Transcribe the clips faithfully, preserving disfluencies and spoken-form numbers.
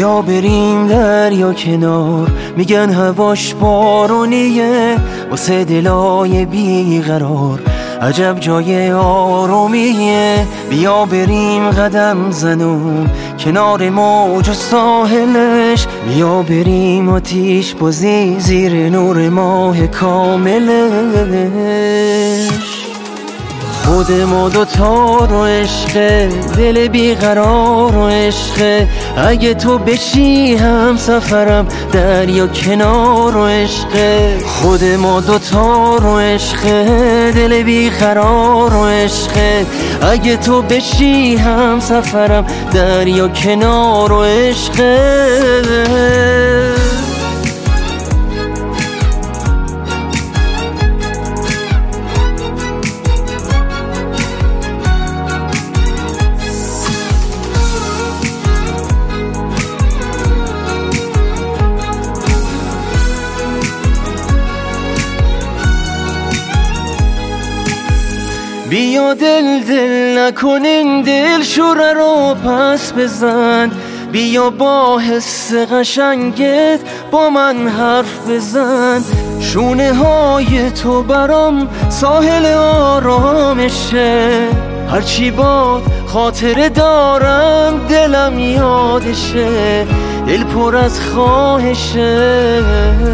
بیا بریم دریا کنار، میگن هواش بارونیه واسه دلای بیقرار عجب جای آرومیه. بیا بریم قدم زنون کنار موج و ساحلش، بیا بریم آتیش بازی زیر نور ماه کاملش. خود ما دوتا رو عشقه، دل بیقرار و عشقه، اگه تو بشی هم سفرم دریا کنار و عشقه. خود ما دوتا رو عشقه، دل بیقرار و عشقه، اگه تو بشی هم سفرم دریا کنار و عشقه. بیا دل دل نکنین دل شوره رو پس بزن، بیا با حس قشنگت با من حرف بزن. شونه های تو برام ساحل آرامشه، هرچی باد خاطره دارم دلم یادشه، دل پر از خواهشه.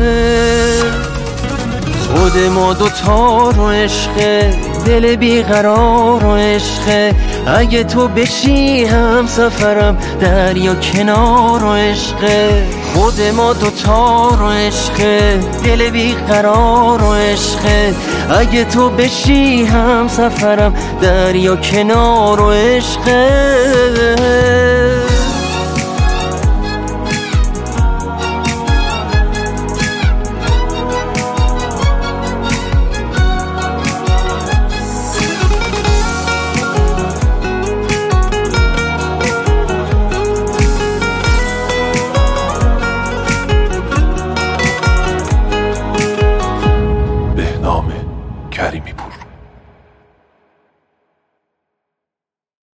خود ما دوتا رو عشقه، دل بیقرار و عشقه، اگه تو بشی هم سفرم دریا کنار و عشقه. خود ما دوتا رو عشقه، دل بیقرار و عشقه، اگه تو بشی هم سفرم دریا کنار و عشقه.